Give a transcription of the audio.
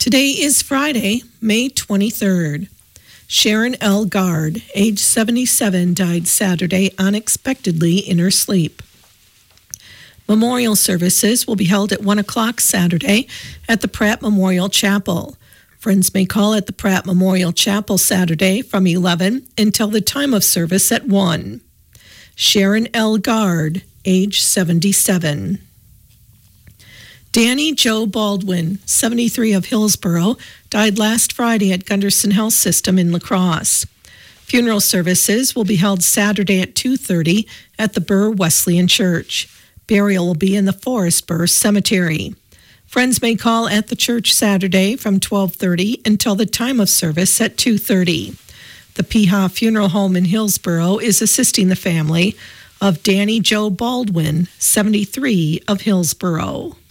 Today is Friday, May 23rd. Sharon L. Gard, age 77, died Saturday unexpectedly in her sleep. Memorial services will be held at 1 o'clock Saturday at the Pratt Memorial Chapel. Friends may call at the Pratt Memorial Chapel Saturday from 11 until the time of service at 1. Sharon L. Gard, age 77. Danny Joe Baldwin, 73 of Hillsborough, died last Friday at Gunderson Health System in La Crosse. Funeral services will be held Saturday at 2:30 at the Burr Wesleyan Church. Burial will be in the Forest Burr Cemetery. Friends may call at the church Saturday from 12:30 until the time of service at 2:30. The Piha Funeral Home in Hillsborough is assisting the family of Danny Joe Baldwin, 73 of Hillsborough.